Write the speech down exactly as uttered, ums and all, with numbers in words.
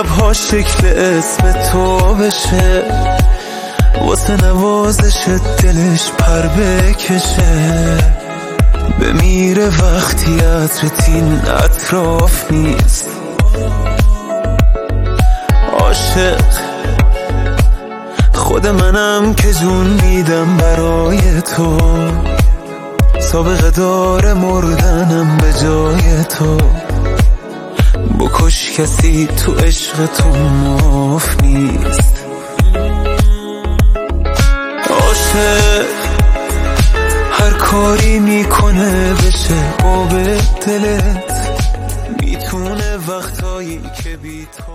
شبها شکل اسم تو بشه، واسه نوازش دلش پر بکشه، بمیره وقتی عطرت این اطراف نیست. عاشق خود منم که جون میدم برای تو، سابقه داره مردنم به جای تو. بکش کسی تو عشق تو معاف نیست. عاشق هر کاری میکنه بشه آب دلت، میتونه وقتایی که بی تو